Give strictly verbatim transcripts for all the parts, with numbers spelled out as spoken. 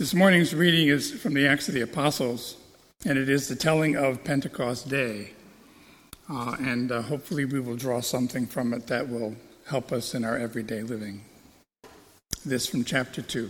This morning's reading is from the Acts of the Apostles, and it is the telling of Pentecost Day. Uh, and uh, hopefully we will draw something from it that will help us in our everyday living. This from chapter two.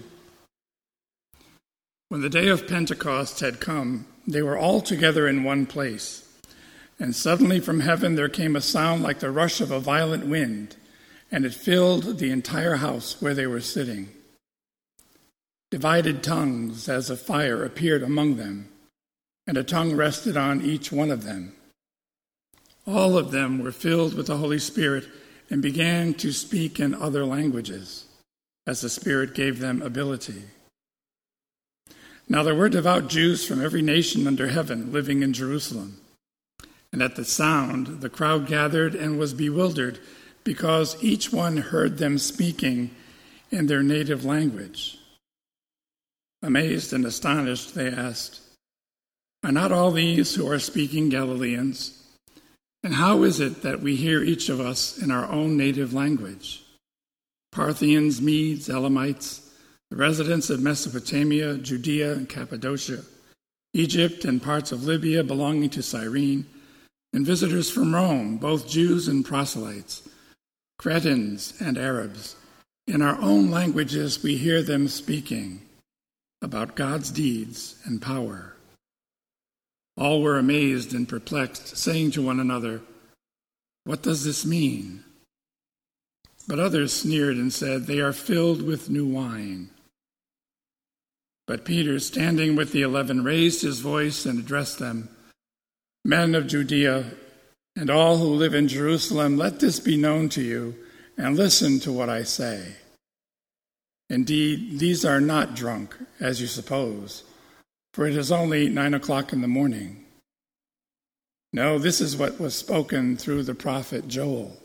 When the day of Pentecost had come, they were all together in one place. And suddenly from heaven there came a sound like the rush of a violent wind, and it filled the entire house where they were sitting. Divided tongues as of fire appeared among them, and a tongue rested on each one of them. All of them were filled with the Holy Spirit and began to speak in other languages, as the Spirit gave them ability. Now there were devout Jews from every nation under heaven living in Jerusalem. And at the sound, the crowd gathered and was bewildered, because each one heard them speaking in their native language. Amazed and astonished, they asked, "Are not all these who are speaking Galileans? And how is it that we hear each of us in our own native language? Parthians, Medes, Elamites, the residents of Mesopotamia, Judea and Cappadocia, Egypt and parts of Libya belonging to Cyrene, and visitors from Rome, both Jews and proselytes, Cretans and Arabs. In our own languages we hear them speaking about God's deeds and power." All were amazed and perplexed, saying to one another, "What does this mean?" But others sneered and said, "They are filled with new wine." But Peter, standing with the eleven, raised his voice and addressed them, "Men of Judea, and all who live in Jerusalem, let this be known to you, and listen to what I say. Indeed, these are not drunk, as you suppose, for it is only nine o'clock in the morning. No, this is what was spoken through the prophet Joel.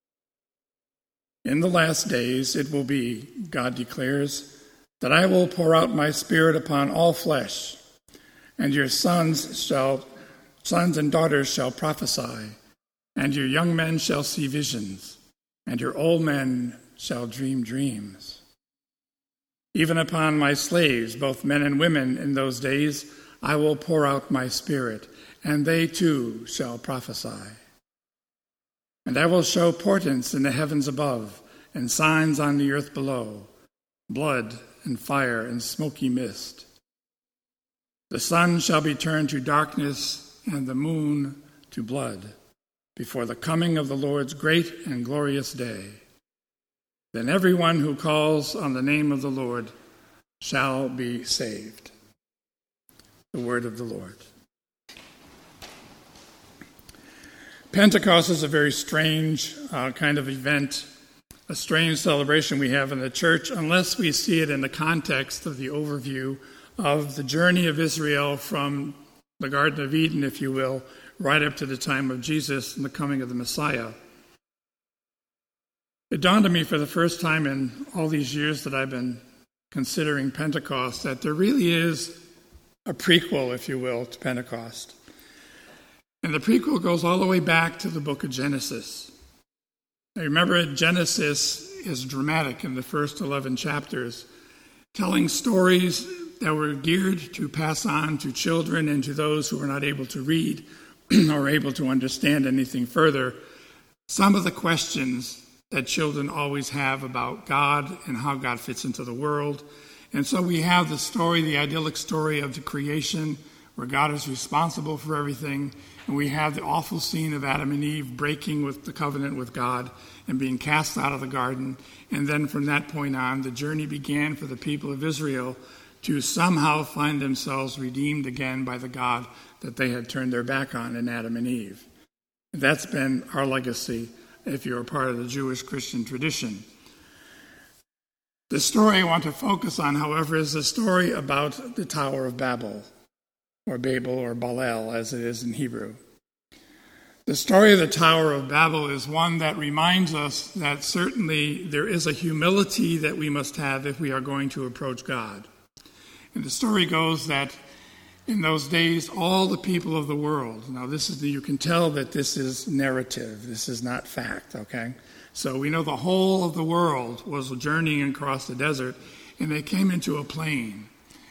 In the last days it will be, God declares, that I will pour out my Spirit upon all flesh, and your sons shall, sons and daughters shall prophesy, and your young men shall see visions, and your old men shall dream dreams. Even upon my slaves, both men and women, in those days I will pour out my Spirit, and they too shall prophesy. And I will show portents in the heavens above, and signs on the earth below, blood and fire and smoky mist. The sun shall be turned to darkness, and the moon to blood, before the coming of the Lord's great and glorious day. Then everyone who calls on the name of the Lord shall be saved." The word of the Lord. Pentecost is a very strange uh, kind of event, a strange celebration we have in the church, unless we see it in the context of the overview of the journey of Israel from the Garden of Eden, if you will, right up to the time of Jesus and the coming of the Messiah. It dawned on me for the first time in all these years that I've been considering Pentecost that there really is a prequel, if you will, to Pentecost. And the prequel goes all the way back to the book of Genesis. Now remember, Genesis is dramatic in the first eleven chapters, telling stories that were geared to pass on to children and to those who were not able to read or able to understand anything further some of the questions that children always have about God and how God fits into the world. And so we have the story, the idyllic story of the creation, where God is responsible for everything. And we have the awful scene of Adam and Eve breaking with the covenant with God and being cast out of the garden. And then from that point on, the journey began for the people of Israel to somehow find themselves redeemed again by the God that they had turned their back on in Adam and Eve. That's been our legacy if you're a part of the Jewish Christian tradition. The story I want to focus on, however, is the story about the Tower of Babel, or Babel, or Balel, as it is in Hebrew. The story of the Tower of Babel is one that reminds us that certainly there is a humility that we must have if we are going to approach God. And the story goes that in those days, all the people of the world, now this is the, you can tell that this is narrative, this is not fact, okay? So we know the whole of the world was journeying across the desert, and they came into a plain.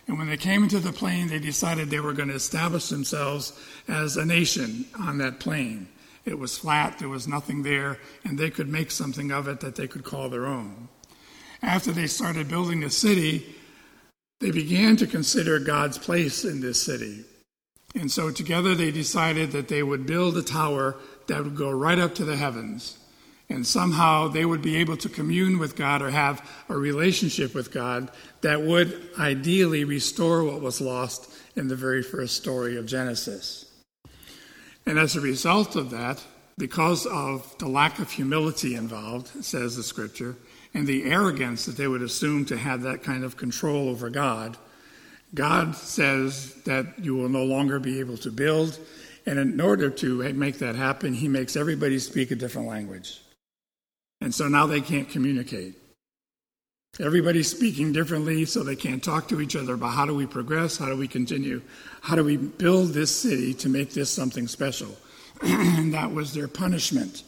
And when they came into the plain, they decided they were going to establish themselves as a nation on that plain. It was flat, there was nothing there, and they could make something of it that they could call their own. After they started building the city, they began to consider God's place in this city. And so together they decided that they would build a tower that would go right up to the heavens. And somehow they would be able to commune with God or have a relationship with God that would ideally restore what was lost in the very first story of Genesis. And as a result of that, because of the lack of humility involved, says the scripture, and the arrogance that they would assume to have that kind of control over God, God says that you will no longer be able to build. And in order to make that happen, he makes everybody speak a different language. And so now they can't communicate. Everybody's speaking differently, so they can't talk to each other about how do we progress, how do we continue, how do we build this city to make this something special. And that was their punishment.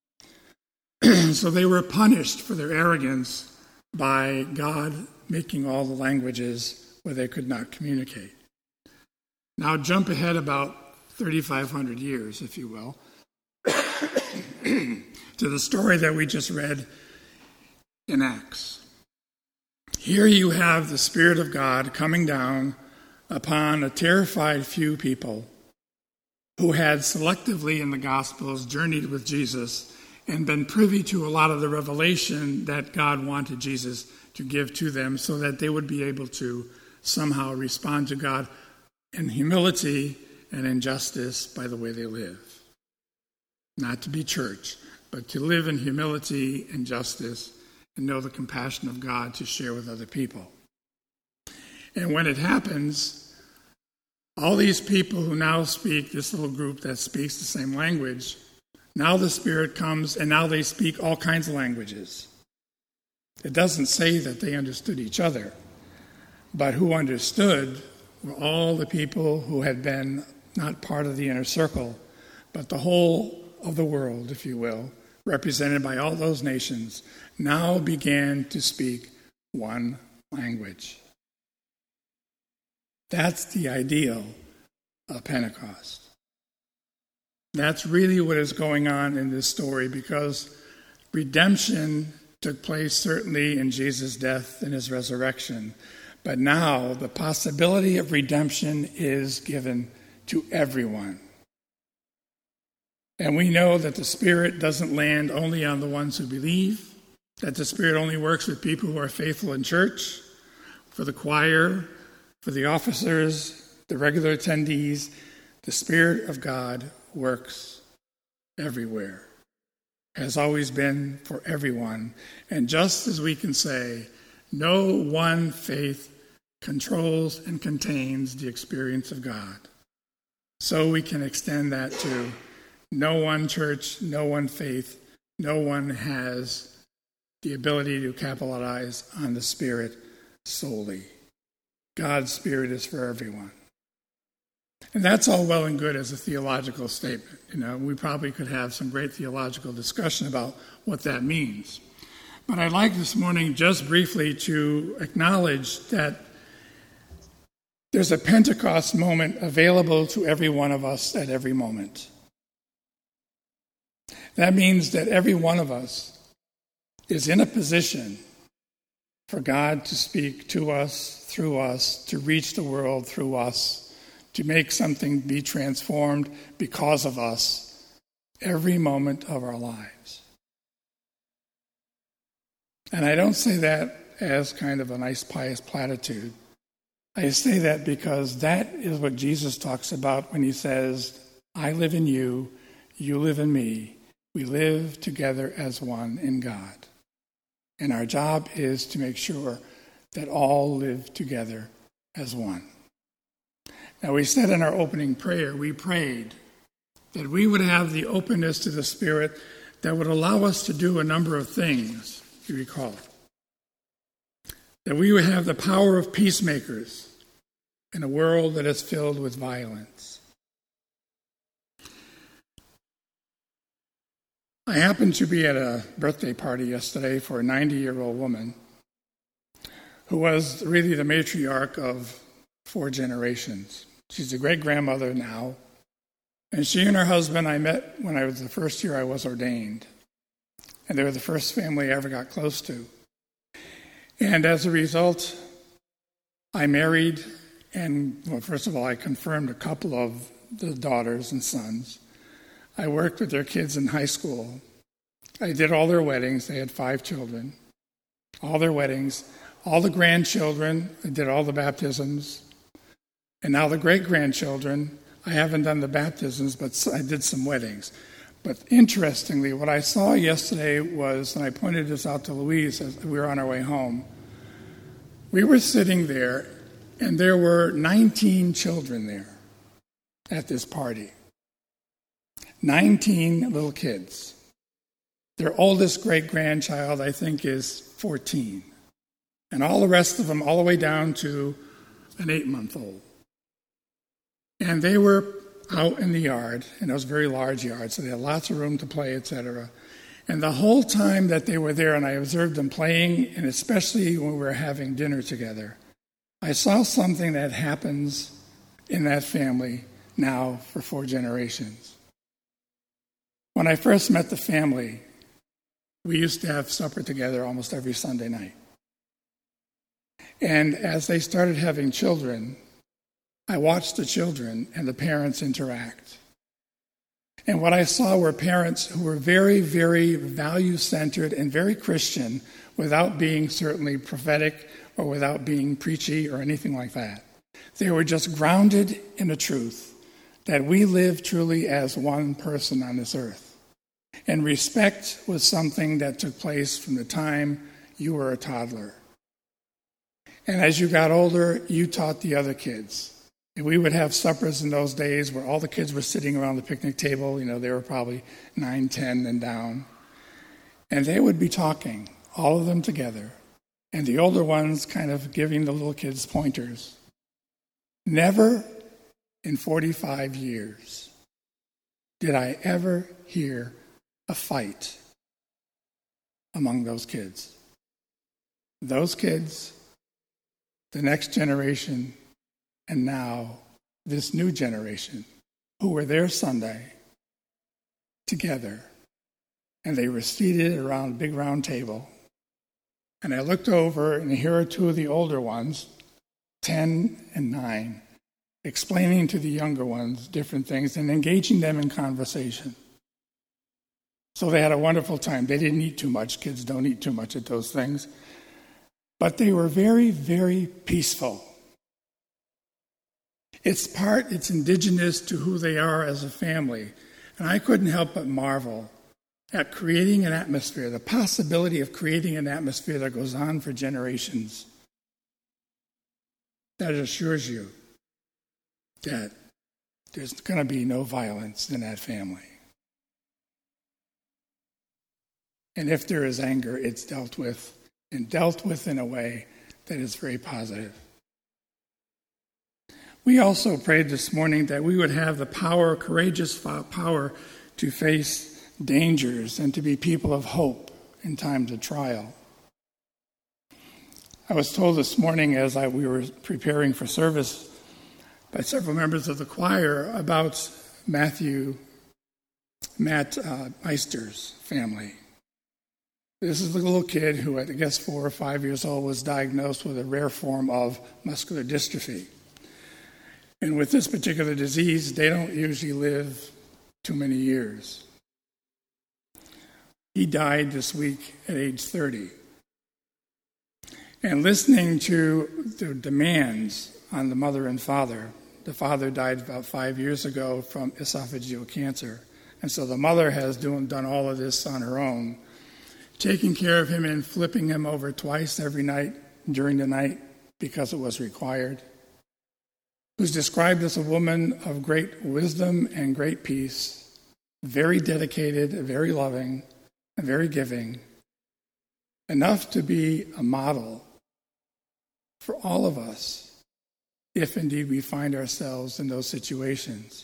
So they were punished for their arrogance by God making all the languages where they could not communicate. Now jump ahead about thirty-five hundred years, if you will, to the story that we just read in Acts. Here you have the Spirit of God coming down upon a terrified few people who had selectively in the Gospels journeyed with Jesus and been privy to a lot of the revelation that God wanted Jesus to give to them so that they would be able to somehow respond to God in humility and in justice by the way they live. Not to be church, but to live in humility and justice and know the compassion of God to share with other people. And when it happens, all these people who now speak, this little group that speaks the same language, now the Spirit comes and now they speak all kinds of languages. It doesn't say that they understood each other, but who understood were all the people who had been not part of the inner circle, but the whole of the world, if you will, represented by all those nations, now began to speak one language. That's the ideal of Pentecost. That's really what is going on in this story, because redemption took place certainly in Jesus' death and his resurrection, but now the possibility of redemption is given to everyone. And we know that the Spirit doesn't land only on the ones who believe, that the Spirit only works with people who are faithful in church, for the choir, for the officers, the regular attendees. The Spirit of God works everywhere, has always been for everyone. And just as we can say, no one faith controls and contains the experience of God, so we can extend that to no one church, no one faith, no one has the ability to capitalize on the Spirit solely. God's Spirit is for everyone. And that's all well and good as a theological statement. You know, we probably could have some great theological discussion about what that means. But I'd like this morning just briefly to acknowledge that there's a Pentecost moment available to every one of us at every moment. That means that every one of us is in a position for God to speak to us, through us, to reach the world through us, to make something be transformed because of us every moment of our lives. And I don't say that as kind of a nice pious platitude. I say that because that is what Jesus talks about when he says, I live in you, you live in me. We live together as one in God. And our job is to make sure that all live together as one. Now, we said in our opening prayer, we prayed that we would have the openness to the Spirit that would allow us to do a number of things, if you recall. That we would have the power of peacemakers in a world that is filled with violence. I happened to be at a birthday party yesterday for a ninety-year-old woman who was really the matriarch of four generations. She's a great-grandmother now. And she and her husband I met when I was the first year I was ordained. And they were the first family I ever got close to. And as a result, I married, and well, first of all, I confirmed a couple of the daughters and sons. I worked with their kids in high school. I did all their weddings. They had five children. All their weddings. All the grandchildren. I did all the baptisms. And now the great-grandchildren. I haven't done the baptisms, but I did some weddings. But interestingly, what I saw yesterday was, and I pointed this out to Louise as we were on our way home, we were sitting there, and there were nineteen children there at this party. nineteen little kids. Their oldest great-grandchild, I think, is fourteen. And all the rest of them, all the way down to an eight-month-old. And they were out in the yard, and it was a very large yard, so they had lots of room to play, et cetera. And the whole time that they were there, and I observed them playing, and especially when we were having dinner together, I saw something that happens in that family now for four generations. When I first met the family, we used to have supper together almost every Sunday night. And as they started having children, I watched the children and the parents interact. And what I saw were parents who were very, very value-centered and very Christian without being certainly prophetic or without being preachy or anything like that. They were just grounded in the truth that we live truly as one person on this earth. And respect was something that took place from the time you were a toddler. And as you got older, you taught the other kids. And we would have suppers in those days where all the kids were sitting around the picnic table. You know, they were probably nine, ten, and down. And they would be talking, all of them together. And the older ones kind of giving the little kids pointers. Never in forty-five years did I ever hear a fight among those kids. Those kids, the next generation, and now this new generation who were there Sunday together. And they were seated around a big round table. And I looked over, and here are two of the older ones, ten and nine, explaining to the younger ones different things and engaging them in conversation. So they had a wonderful time. They didn't eat too much. Kids don't eat too much at those things. But they were very, very peaceful. It's part, it's indigenous to who they are as a family. And I couldn't help but marvel at creating an atmosphere, the possibility of creating an atmosphere that goes on for generations. That assures you that there's going to be no violence in that family. And if there is anger, it's dealt with, and dealt with in a way that is very positive. We also prayed this morning that we would have the power, courageous power, to face dangers and to be people of hope in times of trial. I was told this morning as I, we were preparing for service by several members of the choir about Matthew, Matt uh, Eister's family. This is the little kid who, I guess four or five years old, was diagnosed with a rare form of muscular dystrophy. And with this particular disease, they don't usually live too many years. He died this week at age thirty. And listening to the demands on the mother and father, the father died about five years ago from esophageal cancer. And so the mother has doing, done all of this on her own, taking care of him and flipping him over twice every night during the night because it was required. Who's described as a woman of great wisdom and great peace, very dedicated, very loving, and very giving, enough to be a model for all of us, if indeed we find ourselves in those situations.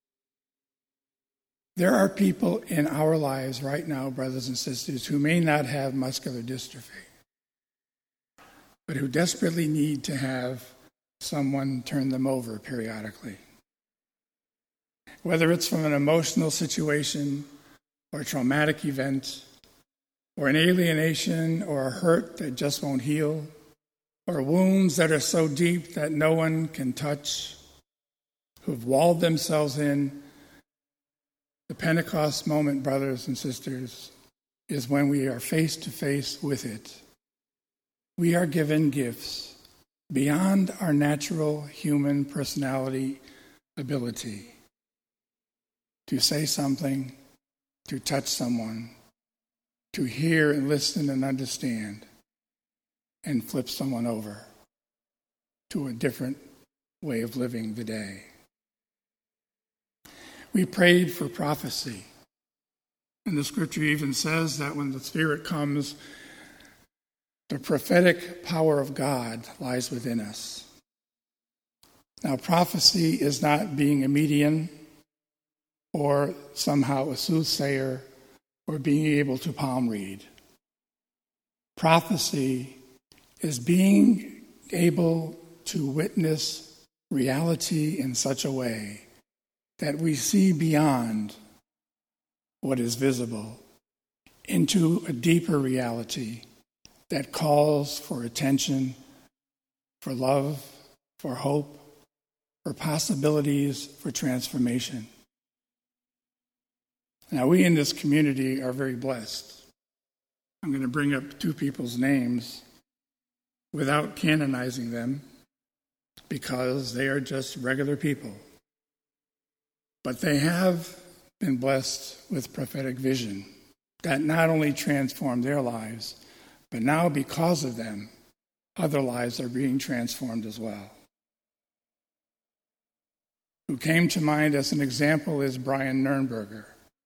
There are people in our lives right now, brothers and sisters, who may not have muscular dystrophy, but who desperately need to have someone turn them over periodically. Whether it's from an emotional situation or a traumatic event, or an alienation or a hurt that just won't heal, or wounds that are so deep that no one can touch, who've walled themselves in, the Pentecost moment, brothers and sisters, is when we are face to face with it. We are given gifts beyond our natural human personality ability to say something, to touch someone, to hear and listen and understand, and flip someone over to a different way of living the day. We prayed for prophecy. And the scripture even says that when the Spirit comes, the prophetic power of God lies within us. Now, prophecy is not being a medium or somehow a soothsayer or being able to palm read. Prophecy is being able to witness reality in such a way that we see beyond what is visible into a deeper reality that calls for attention, for love, for hope, for possibilities, for transformation. Now, we in this community are very blessed. I'm going to bring up two people's names without canonizing them because they are just regular people. But they have been blessed with prophetic vision that not only transformed their lives, but now because of them, other lives are being transformed as well. Who came to mind as an example is Brian Nurnberger,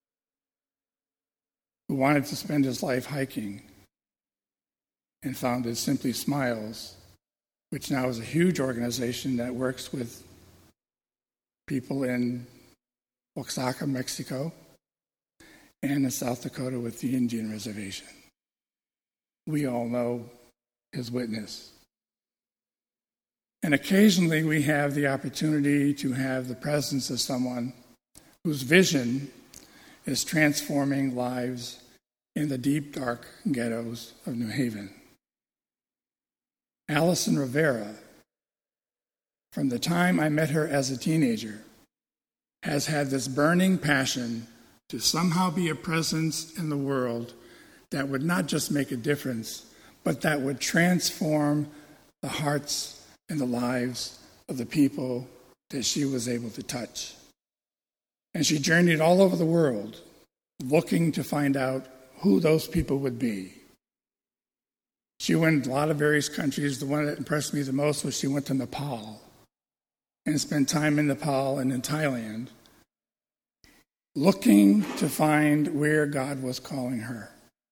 who wanted to spend his life hiking and founded Simply Smiles, which now is a huge organization that works with people in Oaxaca, Mexico, and in South Dakota with the Indian Reservation. We all know his witness. And occasionally we have the opportunity to have the presence of someone whose vision is transforming lives in the deep, dark ghettos of New Haven. Alison Rivera, from the time I met her as a teenager, has had this burning passion to somehow be a presence in the world that would not just make a difference, but that would transform the hearts and the lives of the people that she was able to touch. And she journeyed all over the world looking to find out who those people would be. She went to a lot of various countries. The one that impressed me the most was she went to Nepal and spent time in Nepal and in Thailand looking to find where God was calling her.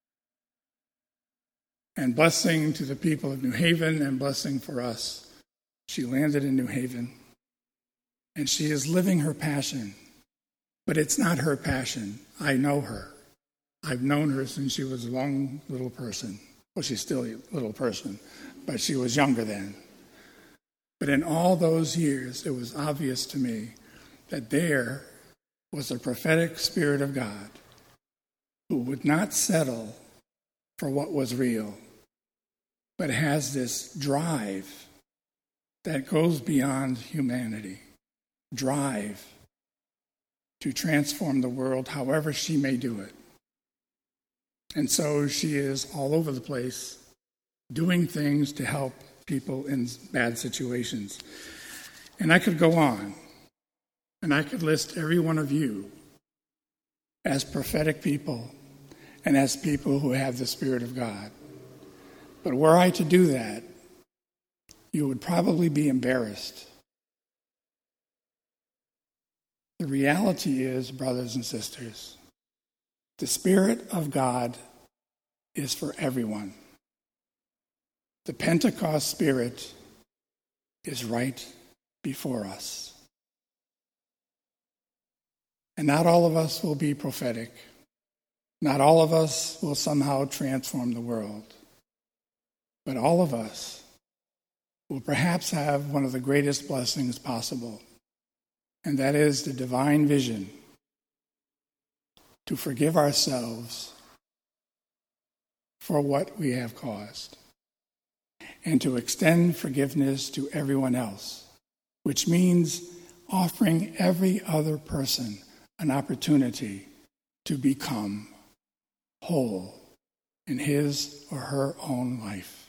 And blessing to the people of New Haven and blessing for us. She landed in New Haven, and she is living her passion. But it's not her passion. I know her. I've known her since she was a young little person. Well, she's still a little person, but she was younger then. But in all those years, it was obvious to me that there was a prophetic Spirit of God who would not settle for what was real, but has this drive that goes beyond humanity, drive to transform the world however she may do it. And so she is all over the place doing things to help people in bad situations. And I could go on, and I could list every one of you as prophetic people and as people who have the Spirit of God. But were I to do that, you would probably be embarrassed. The reality is, brothers and sisters, the Spirit of God is for everyone. The Pentecost Spirit is right before us. And not all of us will be prophetic. Not all of us will somehow transform the world. But all of us will perhaps have one of the greatest blessings possible, and that is the divine vision to forgive ourselves for what we have caused and to extend forgiveness to everyone else, which means offering every other person an opportunity to become whole in his or her own life.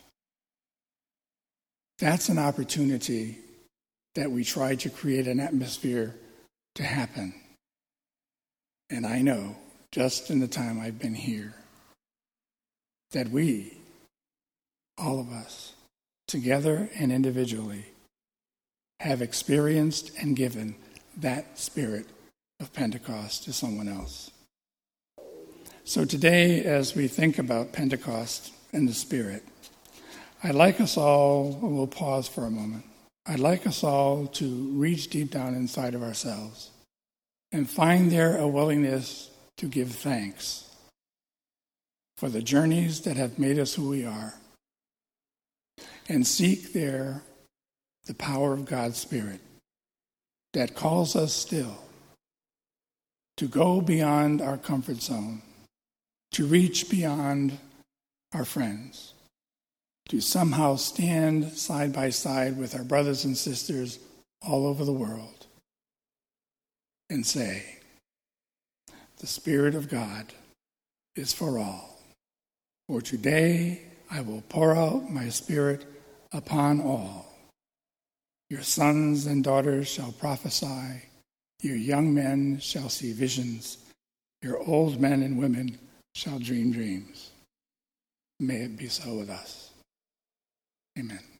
That's an opportunity that we try to create an atmosphere to happen. And I know, just in the time I've been here, that we, all of us, together and individually, have experienced and given that spirit of Pentecost to someone else. So today, as we think about Pentecost and the Spirit, I'd like us all, we'll pause for a moment, I'd like us all to reach deep down inside of ourselves and find there a willingness to give thanks for the journeys that have made us who we are, and seek there the power of God's Spirit that calls us still to go beyond our comfort zone, to reach beyond our friends, to somehow stand side by side with our brothers and sisters all over the world and say, the Spirit of God is for all. For today I will pour out my Spirit upon all. Your sons and daughters shall prophesy. Your young men shall see visions. Your old men and women shall dream dreams. May it be so with us. Amen.